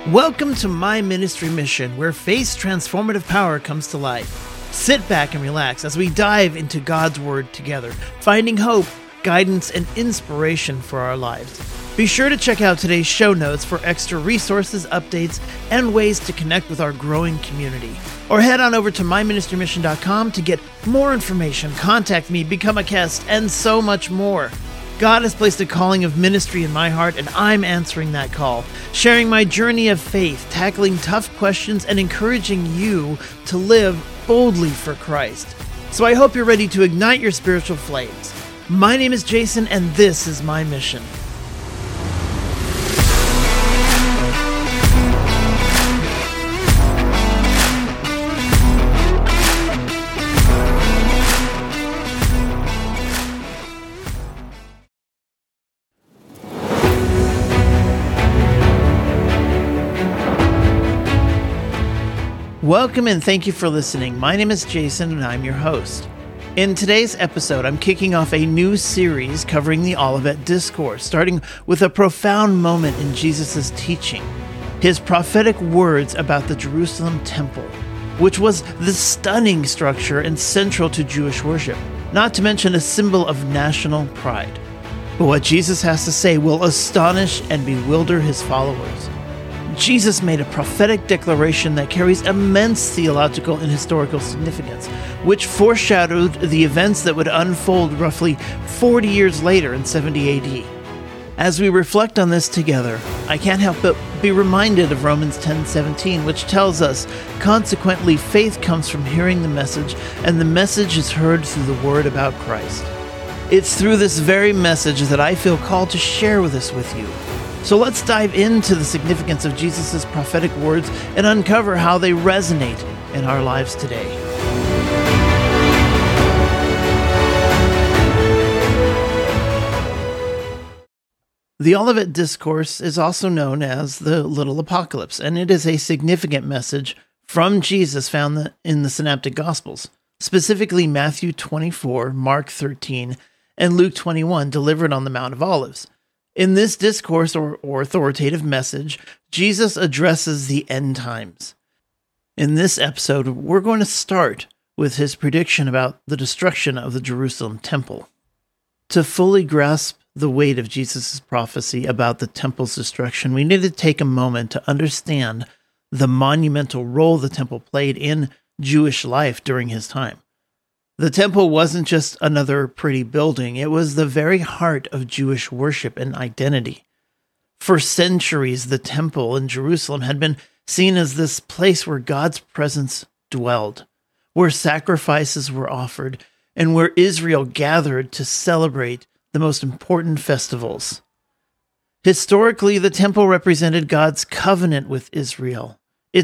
Welcome to My Ministry Mission, where faith's transformative power comes to life. Sit back and relax as we dive into God's Word together, finding hope, guidance, and inspiration for our lives. Be sure to check out today's show notes for extra resources, updates, and ways to connect with our growing community. Or head on over to myministrymission.com to get more information, contact me, become a guest, and so much more. God has placed a calling of ministry in my heart, and I'm answering that call, sharing my journey of faith, tackling tough questions, and encouraging you to live boldly for Christ. So I hope you're ready to ignite your spiritual flames. My name is Jason, and this is my mission. Welcome and thank you for listening. My name is Jason and I'm your host. In today's episode, I'm kicking off a new series covering the Olivet Discourse, starting with a profound moment in Jesus' teaching, his prophetic words about the Jerusalem temple, which was the stunning structure and central to Jewish worship, not to mention a symbol of national pride. But what Jesus has to say will astonish and bewilder his followers. Jesus made a prophetic declaration that carries immense theological and historical significance, which foreshadowed the events that would unfold roughly 40 years later in 70 AD. As we reflect on this together, I can't help but be reminded of Romans 10:17, which tells us, consequently, faith comes from hearing the message, and the message is heard through the word about Christ. It's through this very message that I feel called to share this with you. So let's dive into the significance of Jesus' prophetic words and uncover how they resonate in our lives today. The Olivet Discourse is also known as the Little Apocalypse, and it is a significant message from Jesus found in the Synoptic Gospels, specifically Matthew 24, Mark 13, and Luke 21, delivered on the Mount of Olives. In this discourse or authoritative message, Jesus addresses the end times. In this episode, we're going to start with his prediction about the destruction of the Jerusalem temple. To fully grasp the weight of Jesus' prophecy about the temple's destruction, we need to take a moment to understand the monumental role the temple played in Jewish life during his time. The temple wasn't just another pretty building, it was the very heart of Jewish worship and identity. For centuries, the temple in Jerusalem had been seen as this place where God's presence dwelled, where sacrifices were offered, and where Israel gathered to celebrate the most important festivals. Historically, the temple represented God's covenant with Israel.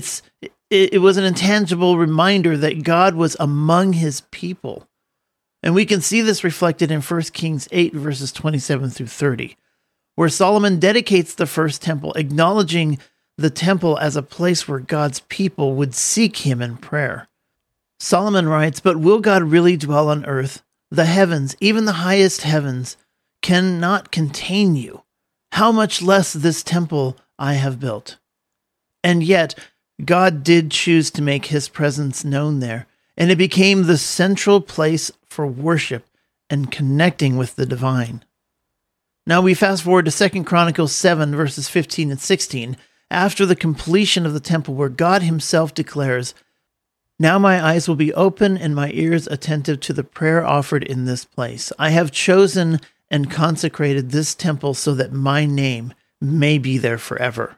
It was an intangible reminder that God was among his people. And we can see this reflected in 1 Kings 8, verses 27 through 30, where Solomon dedicates the first temple, acknowledging the temple as a place where God's people would seek him in prayer. Solomon writes, "But will God really dwell on earth? The heavens, even the highest heavens, cannot contain you. How much less this temple I have built?" And yet, God did choose to make his presence known there, and it became the central place for worship and connecting with the divine. Now we fast forward to 2 Chronicles 7, verses 15 and 16, after the completion of the temple, where God himself declares, "Now my eyes will be open and my ears attentive to the prayer offered in this place. I have chosen and consecrated this temple so that my name may be there forever."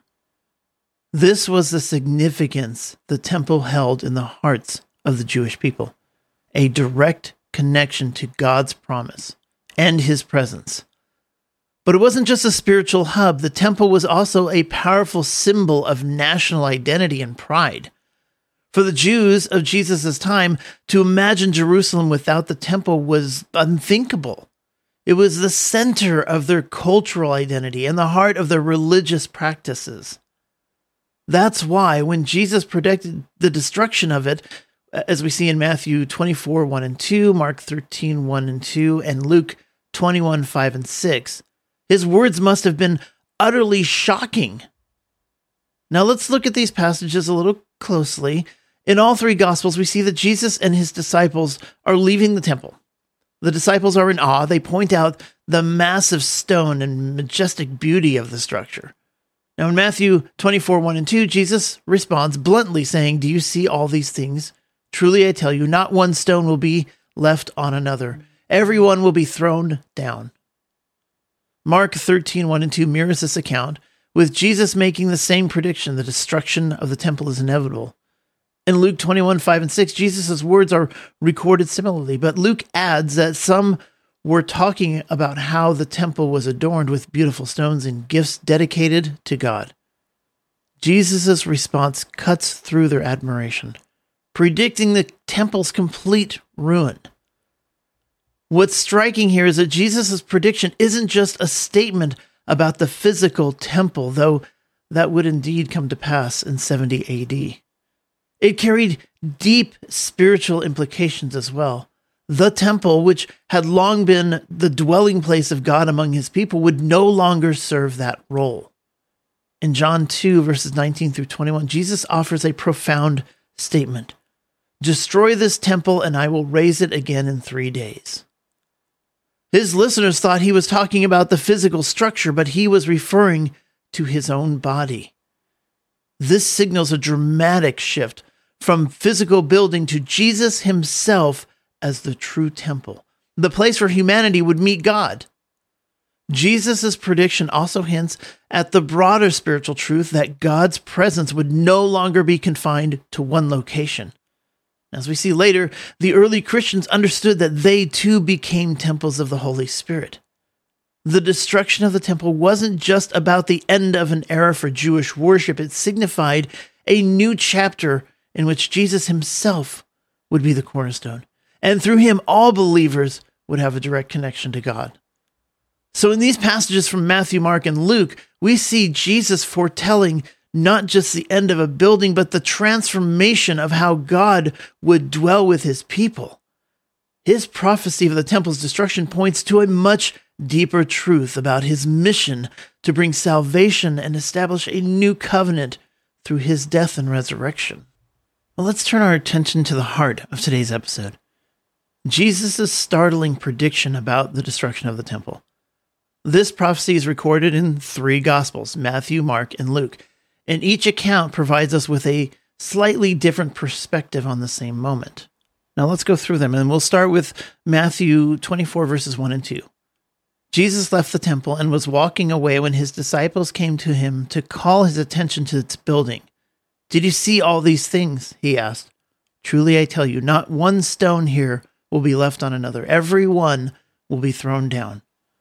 This was the significance the temple held in the hearts of the Jewish people, a direct connection to God's promise and his presence. But it wasn't just a spiritual hub. The temple was also a powerful symbol of national identity and pride. For the Jews of Jesus' time, to imagine Jerusalem without the temple was unthinkable. It was the center of their cultural identity and the heart of their religious practices. That's why when Jesus predicted the destruction of it, as we see in Matthew 24, 1 and 2, Mark 13, 1 and 2, and Luke 21, 5 and 6, his words must have been utterly shocking. Now let's look at these passages a little closely. In all three Gospels, we see that Jesus and his disciples are leaving the temple. The disciples are in awe. They point out the massive stone and majestic beauty of the structure. Now in Matthew 24:1-2, Jesus responds bluntly saying, "Do you see all these things? Truly I tell you, not one stone will be left on another. Every one will be thrown down." Mark 13:1-2 mirrors this account, with Jesus making the same prediction: the destruction of the temple is inevitable. In Luke 21:5-6, Jesus' words are recorded similarly, but Luke adds that some were talking about how the temple was adorned with beautiful stones and gifts dedicated to God. Jesus' response cuts through their admiration, predicting the temple's complete ruin. What's striking here is that Jesus' prediction isn't just a statement about the physical temple, though that would indeed come to pass in 70 AD. It carried deep spiritual implications as well. The temple, which had long been the dwelling place of God among his people, would no longer serve that role. In John 2, verses 19-21, Jesus offers a profound statement: "Destroy this temple, and I will raise it again in 3 days." His listeners thought he was talking about the physical structure, but he was referring to his own body. This signals a dramatic shift from physical building to Jesus himself as the true temple, the place where humanity would meet God. Jesus' prediction also hints at the broader spiritual truth that God's presence would no longer be confined to one location. As we see later, the early Christians understood that they too became temples of the Holy Spirit. The destruction of the temple wasn't just about the end of an era for Jewish worship. It signified a new chapter in which Jesus himself would be the cornerstone, and through him all believers would have a direct connection to God. So in these passages from Matthew, Mark, and Luke, we see Jesus foretelling not just the end of a building, but the transformation of how God would dwell with his people. His prophecy of the temple's destruction points to a much deeper truth about his mission to bring salvation and establish a new covenant through his death and resurrection. Well, let's turn our attention to the heart of today's episode: Jesus' startling prediction about the destruction of the temple. This prophecy is recorded in 3 Gospels, Matthew, Mark, and Luke, and each account provides us with a slightly different perspective on the same moment. Now let's go through them, and we'll start with Matthew 24, verses 1-2. Jesus left the temple and was walking away when his disciples came to him to call his attention to its building. "Did you see all these things?" he asked. "Truly I tell you, not one stone here will be left on another. Every one will be thrown down."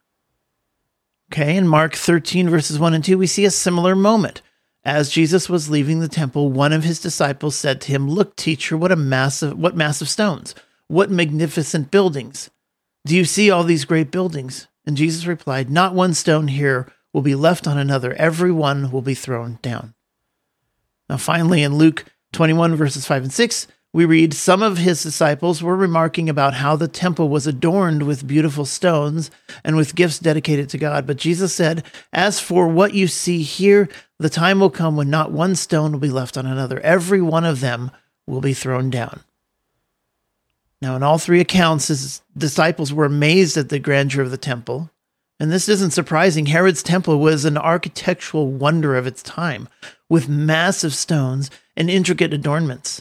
Okay, in Mark 13, verses 1-2, we see a similar moment. As Jesus was leaving the temple, one of his disciples said to him, "Look, teacher, what massive stones, what magnificent buildings. Do you see all these great buildings?" And Jesus replied, "Not one stone here will be left on another. Every one will be thrown down." Now finally, in Luke 21, verses 5-6, we read, "Some of his disciples were remarking about how the temple was adorned with beautiful stones and with gifts dedicated to God. But Jesus said, 'As for what you see here, the time will come when not one stone will be left on another. Every one of them will be thrown down.'" Now, in all 3 accounts, his disciples were amazed at the grandeur of the temple. And this isn't surprising. Herod's temple was an architectural wonder of its time, with massive stones and intricate adornments.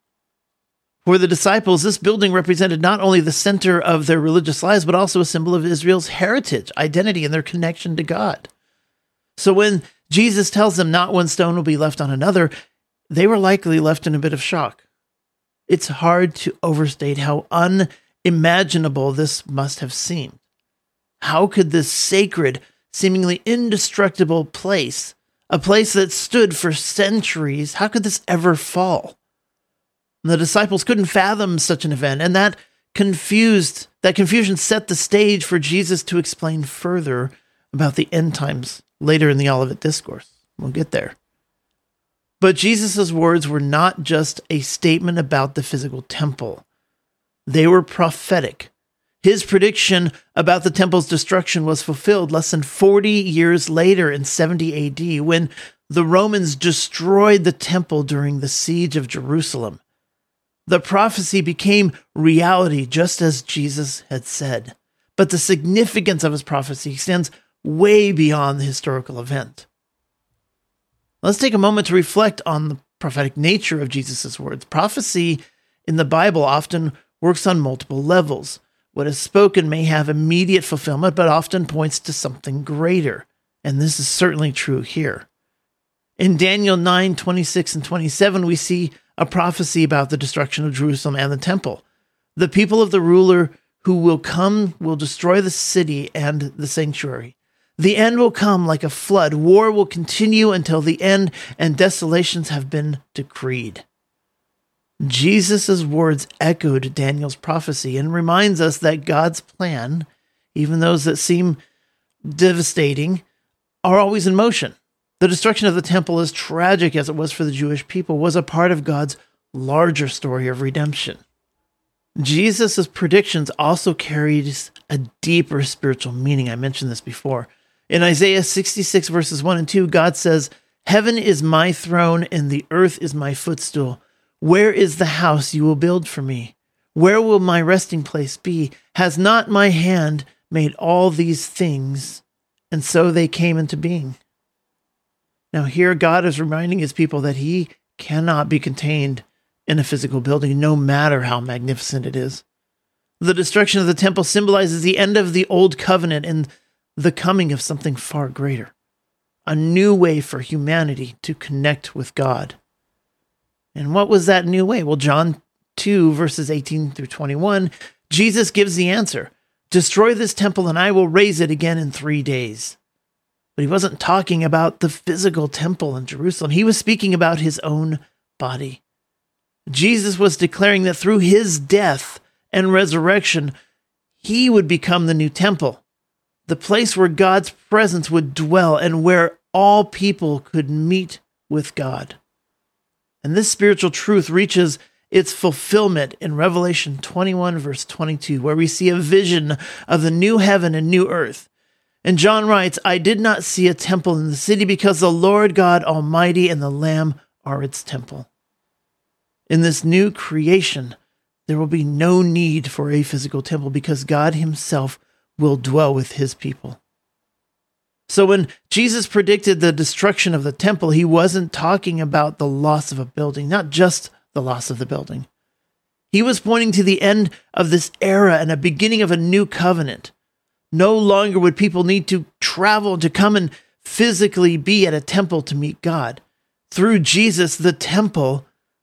For the disciples, this building represented not only the center of their religious lives, but also a symbol of Israel's heritage, identity, and their connection to God. So when Jesus tells them not one stone will be left on another, they were likely left in a bit of shock. It's hard to overstate how unimaginable this must have seemed. How could this sacred, seemingly indestructible place, a place that stood for centuries, how could this ever fall? The disciples couldn't fathom such an event, and that confusion set the stage for Jesus to explain further about the end times later in the Olivet Discourse. We'll get there. But Jesus' words were not just a statement about the physical temple. They were prophetic. His prediction about the temple's destruction was fulfilled less than 40 years later in 70 AD, when The Romans destroyed the temple during the siege of Jerusalem. The prophecy became reality just as Jesus had said. But the significance of his prophecy extends way beyond the historical event. Let's take a moment to reflect on the prophetic nature of Jesus' words. Prophecy in the Bible often works on multiple levels. What is spoken may have immediate fulfillment, but often points to something greater. And this is certainly true here. In Daniel 9:26 and 27, we see a prophecy about the destruction of Jerusalem and the temple. The people of the ruler who will come will destroy the city and the sanctuary. The end will come like a flood. War will continue until the end, and desolations have been decreed. Jesus' words echoed Daniel's prophecy and reminds us that God's plan, even those that seem devastating, are always in motion. The destruction of the temple, as tragic as it was for the Jewish people, was a part of God's larger story of redemption. Jesus' predictions also carried a deeper spiritual meaning. I mentioned this before. In Isaiah 66 verses 1 and 2, God says, "Heaven is my throne and the earth is my footstool. Where is the house you will build for me? Where will my resting place be? Has not my hand made all these things?" And so they came into being. Now here God is reminding his people that he cannot be contained in a physical building, no matter how magnificent it is. The destruction of the temple symbolizes the end of the old covenant and the coming of something far greater, a new way for humanity to connect with God. And what was that new way? Well, John 2, verses 18 through 21, Jesus gives the answer. "Destroy this temple and I will raise it again in 3 days." But he wasn't talking about the physical temple in Jerusalem. He was speaking about his own body. Jesus was declaring that through his death and resurrection, he would become the new temple, the place where God's presence would dwell and where all people could meet with God. And this spiritual truth reaches its fulfillment in Revelation 21, verse 22, where we see a vision of the new heaven and new earth. And John writes, "I did not see a temple in the city because the Lord God Almighty and the Lamb are its temple." In this new creation, there will be no need for a physical temple because God himself will dwell with his people. So when Jesus predicted the destruction of the temple, he wasn't talking about the loss of a building, not just the loss of the building. He was pointing to the end of this era and a beginning of a new covenant. No longer would people need to travel to come and physically be at a temple to meet God. Through Jesus, the temple,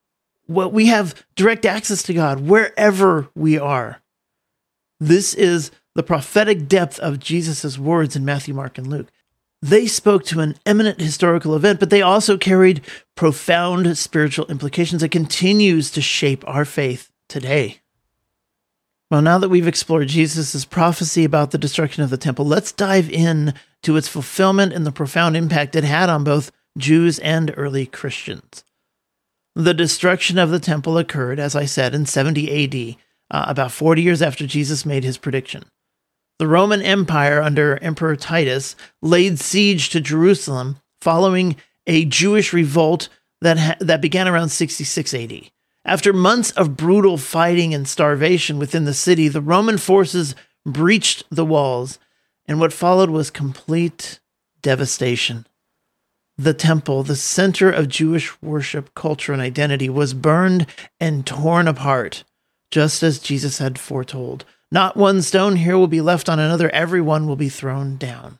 we have direct access to God wherever we are. This is the prophetic depth of Jesus' words in Matthew, Mark, and Luke. They spoke to an eminent historical event, but they also carried profound spiritual implications that continues to shape our faith today. Well, now that we've explored Jesus' prophecy about the destruction of the temple, let's dive in to its fulfillment and the profound impact it had on both Jews and early Christians. The destruction of the temple occurred, as I said, in 70 AD, about 40 years after Jesus made his prediction. The Roman Empire under Emperor Titus laid siege to Jerusalem following a Jewish revolt that began around 66 AD. After months of brutal fighting and starvation within the city, the Roman forces breached the walls, and what followed was complete devastation. The temple, the center of Jewish worship, culture, and identity, was burned and torn apart, just as Jesus had foretold. Not one stone here will be left on another. Everyone will be thrown down.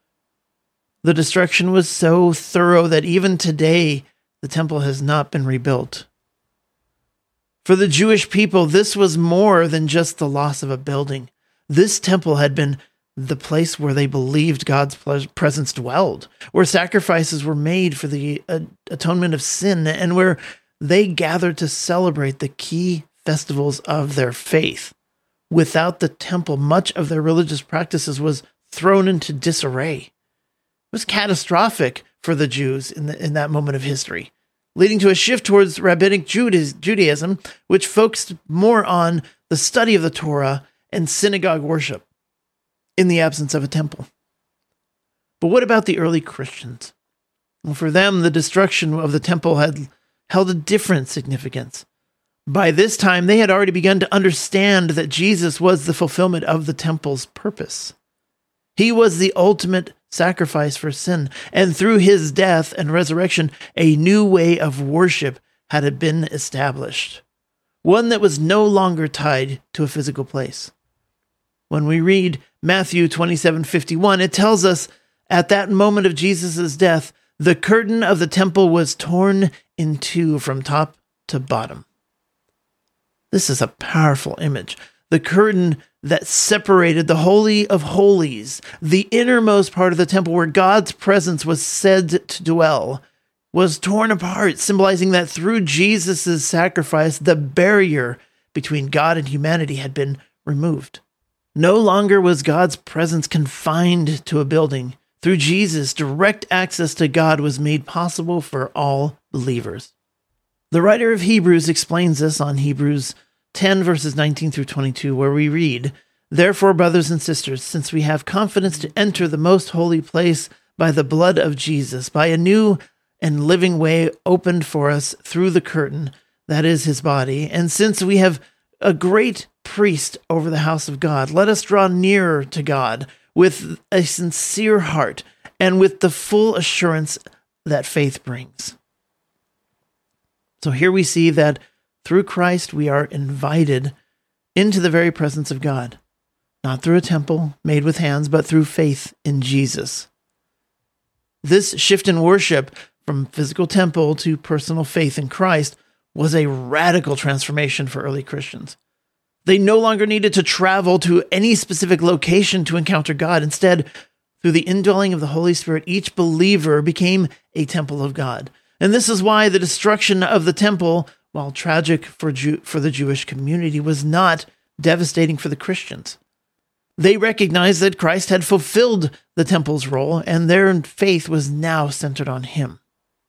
The destruction was so thorough that even today, the temple has not been rebuilt. For the Jewish people, this was more than just the loss of a building. This temple had been the place where they believed God's presence dwelled, where sacrifices were made for the atonement of sin, and where they gathered to celebrate the key festivals of their faith. Without the temple, much of their religious practices was thrown into disarray. It was catastrophic for the Jews in that moment of history, leading to a shift towards rabbinic Judaism, which focused more on the study of the Torah and synagogue worship in the absence of a temple. But what about the early Christians? For them, the destruction of the temple had held a different significance. By this time, they had already begun to understand that Jesus was the fulfillment of the temple's purpose. He was the ultimate sacrifice for sin, and through his death and resurrection, a new way of worship had been established, one that was no longer tied to a physical place. When we read Matthew 27:51, it tells us, at that moment of Jesus' death, the curtain of the temple was torn in two from top to bottom. This is a powerful image. The curtain that separated the Holy of Holies, the innermost part of the temple where God's presence was said to dwell, was torn apart, symbolizing that through Jesus' sacrifice, the barrier between God and humanity had been removed. No longer was God's presence confined to a building. Through Jesus, direct access to God was made possible for all believers. The writer of Hebrews explains this on Hebrews 10, verses 19 through 22, where we read, "Therefore, brothers and sisters, since we have confidence to enter the most holy place by the blood of Jesus, by a new and living way opened for us through the curtain, that is his body, and since we have a great priest over the house of God, let us draw nearer to God with a sincere heart and with the full assurance that faith brings." So here we see that through Christ, we are invited into the very presence of God, not through a temple made with hands, but through faith in Jesus. This shift in worship from physical temple to personal faith in Christ was a radical transformation for early Christians. They no longer needed to travel to any specific location to encounter God. Instead, through the indwelling of the Holy Spirit, each believer became a temple of God. And this is why the destruction of the temple, while tragic for the Jewish community, was not devastating for the Christians. They recognized that Christ had fulfilled the temple's role, and their faith was now centered on him.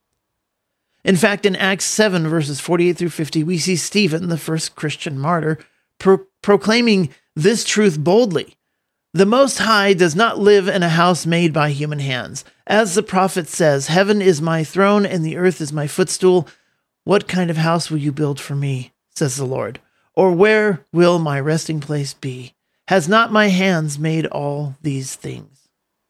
In fact, in Acts 7, verses 48 through 50, we see Stephen, the first Christian martyr, proclaiming this truth boldly. "The Most High does not live in a house made by human hands. As the prophet says, 'Heaven is my throne and the earth is my footstool.' What kind of house will you build for me, says the Lord? Or where will my resting place be? Has not my hands made all these things?"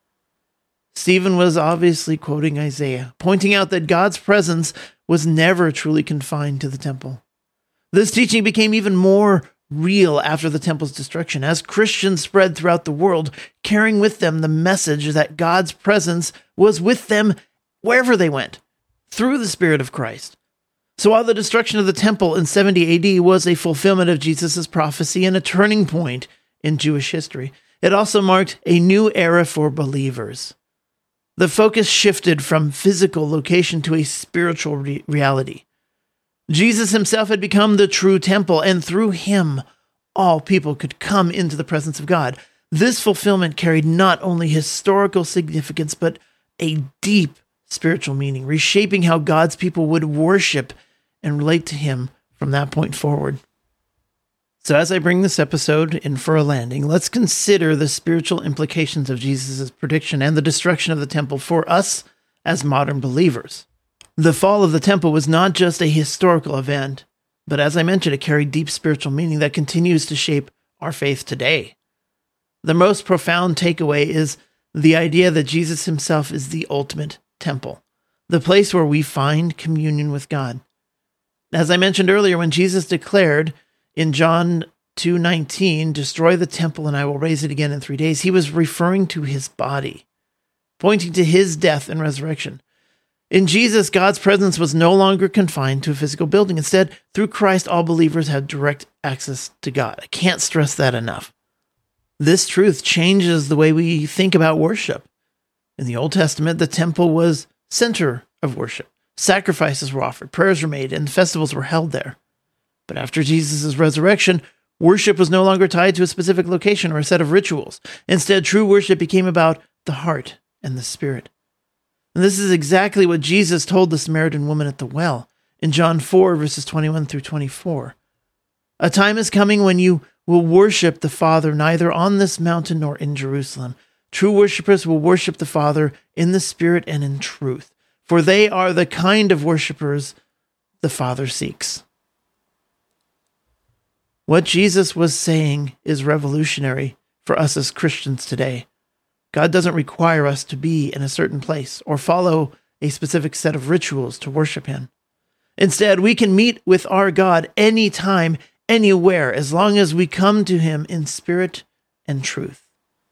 Stephen was obviously quoting Isaiah, pointing out that God's presence was never truly confined to the temple. This teaching became even more real after the temple's destruction, as Christians spread throughout the world, carrying with them the message that God's presence was with them wherever they went, through the Spirit of Christ. So while the destruction of the temple in 70 AD was a fulfillment of Jesus' prophecy and a turning point in Jewish history, it also marked a new era for believers. The focus shifted from physical location to a spiritual reality. Jesus himself had become the true temple, and through him, all people could come into the presence of God. This fulfillment carried not only historical significance, but a deep spiritual meaning, reshaping how God's people would worship and relate to him from that point forward. So as I bring this episode in for a landing, let's consider the spiritual implications of Jesus' prediction and the destruction of the temple for us as modern believers. The fall of the temple was not just a historical event, but as I mentioned, it carried deep spiritual meaning that continues to shape our faith today. The most profound takeaway is the idea that Jesus himself is the ultimate temple, the place where we find communion with God. As I mentioned earlier, when Jesus declared in John 2:19, "Destroy the temple and I will raise it again in 3 days," he was referring to his body, pointing to his death and resurrection. In Jesus, God's presence was no longer confined to a physical building. Instead, through Christ, all believers have direct access to God. I can't stress that enough. This truth changes the way we think about worship. In the Old Testament, the temple was center of worship. Sacrifices were offered, prayers were made, and festivals were held there. But after Jesus' resurrection, worship was no longer tied to a specific location or a set of rituals. Instead, true worship became about the heart and the spirit. And this is exactly what Jesus told the Samaritan woman at the well in John 4, verses 21 through 24. "A time is coming when you will worship the Father neither on this mountain nor in Jerusalem. True worshipers will worship the Father in the Spirit and in truth. for they are the kind of worshipers the Father seeks. What Jesus was saying is revolutionary for us as Christians today. God doesn't require us to be in a certain place or follow a specific set of rituals to worship Him. Instead, we can meet with our God anytime, anywhere, as long as we come to Him in spirit and truth.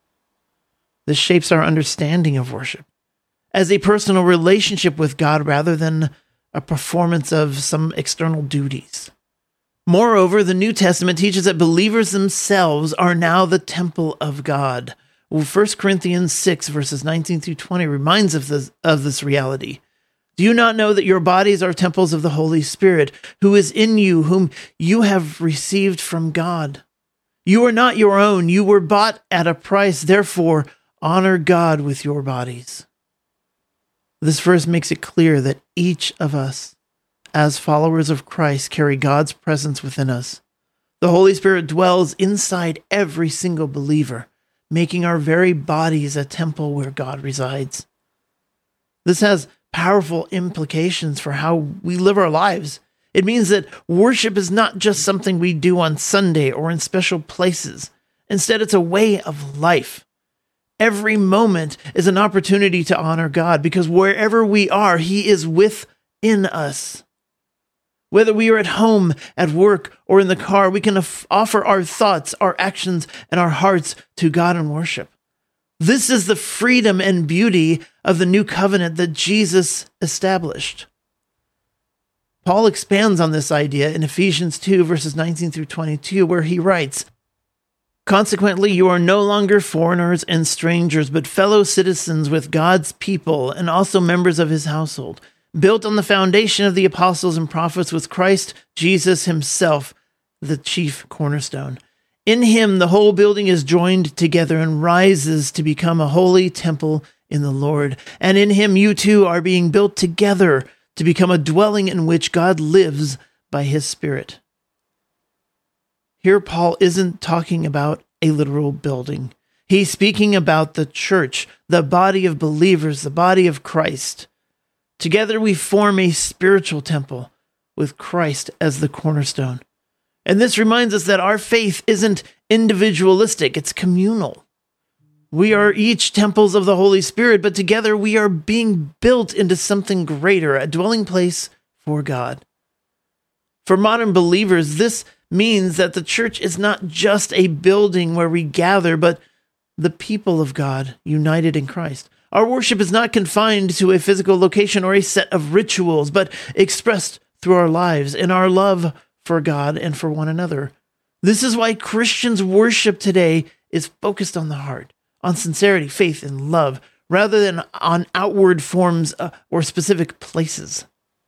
This shapes our understanding of worship as a personal relationship with God rather than a performance of some external duties. Moreover, the New Testament teaches that believers themselves are now the temple of God. 1 Corinthians 6, verses 19 through 20 reminds us of this reality. Do you not know that your bodies are temples of the Holy Spirit, who is in you, whom you have received from God? You are not your own. You were bought at a price. Therefore, honor God with your bodies. This verse makes it clear that each of us, as followers of Christ, carry God's presence within us. The Holy Spirit dwells inside every single believer, making our very bodies a temple where God resides. This has powerful implications for how we live our lives. It means that worship is not just something we do on Sunday or in special places. Instead, it's a way of life. Every moment is an opportunity to honor God because wherever we are, He is within us. Whether we are at home, at work, or in the car, we can offer our thoughts, our actions, and our hearts to God in worship. This is the freedom and beauty of the new covenant that Jesus established. Paul expands on this idea in Ephesians 2, verses 19 through 22, where he writes, "Consequently, you are no longer foreigners and strangers, but fellow citizens with God's people and also members of His household, built on the foundation of the apostles and prophets, with Christ Jesus Himself, the chief cornerstone. In Him, the whole building is joined together and rises to become a holy temple in the Lord. And in Him, you too are being built together to become a dwelling in which God lives by His Spirit." Here, Paul isn't talking about a literal building. He's speaking about the church, the body of believers, the body of Christ. Together we form a spiritual temple with Christ as the cornerstone. And this reminds us that our faith isn't individualistic, it's communal. We are each temples of the Holy Spirit, but together we are being built into something greater, a dwelling place for God. For modern believers, this means that the church is not just a building where we gather, but the people of God united in Christ. Our worship is not confined to a physical location or a set of rituals, but expressed through our lives in our love for God and for one another. This is why Christians' worship today is focused on the heart, on sincerity, faith, and love, rather than on outward forms or specific places.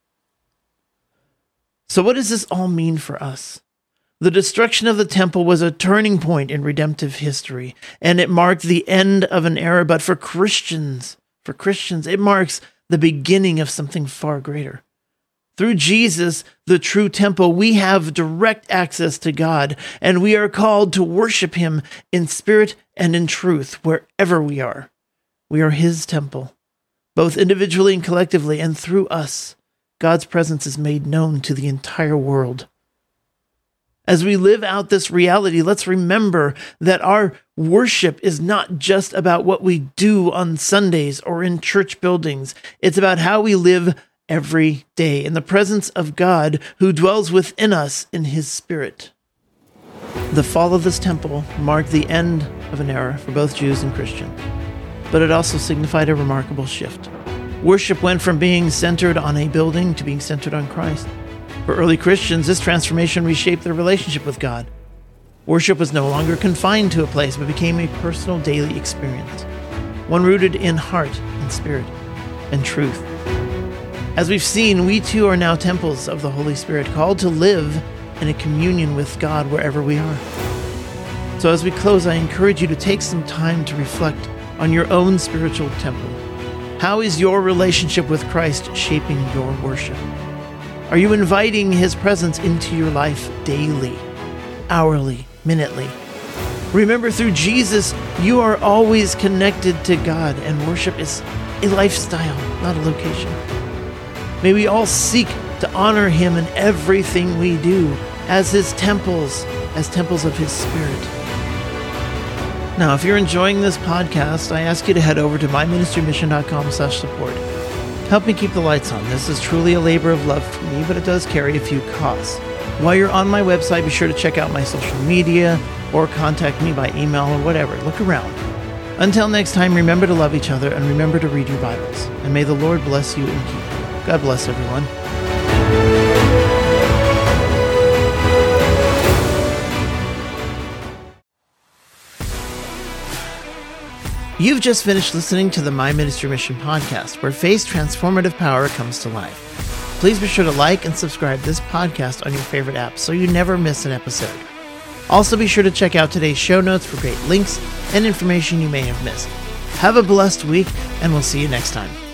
So what does this all mean for us? The destruction of the temple was a turning point in redemptive history, and it marked the end of an era. But for Christians, it marks the beginning of something far greater. Through Jesus, the true temple, we have direct access to God, and we are called to worship Him in spirit and in truth wherever we are. We are His temple, both individually and collectively, and through us, God's presence is made known to the entire world. As we live out this reality, let's remember that our worship is not just about what we do on Sundays or in church buildings. It's about how we live every day in the presence of God who dwells within us in His Spirit. The fall of this temple marked the end of an era for both Jews and Christians, but it also signified a remarkable shift. Worship went from being centered on a building to being centered on Christ. For early Christians, this transformation reshaped their relationship with God. Worship was no longer confined to a place, but became a personal daily experience, one rooted in heart and spirit and truth. As we've seen, we too are now temples of the Holy Spirit, called to live in a communion with God wherever we are. So as we close, I encourage you to take some time to reflect on your own spiritual temple. How is your relationship with Christ shaping your worship? Are you inviting His presence into your life daily, hourly, minutely? Remember, through Jesus, you are always connected to God, and worship is a lifestyle, not a location. May we all seek to honor him in everything we do as his temples, as temples of his Spirit. Now, if you're enjoying this podcast, I ask you to head over to myministrymission.com/support. Help me keep the lights on. This is truly a labor of love for me, but it does carry a few costs. While you're on my website, be sure to check out my social media or contact me by email or whatever. Look around. Until next time, remember to love each other and remember to read your Bibles. And may the Lord bless you and keep you. God bless everyone. You've just finished listening to the My Ministry Mission podcast, where faith's transformative power comes to life. Please be sure to like and subscribe this podcast on your favorite app so you never miss an episode. Also be sure to check out today's show notes for great links and information you may have missed. Have a blessed week, and we'll see you next time.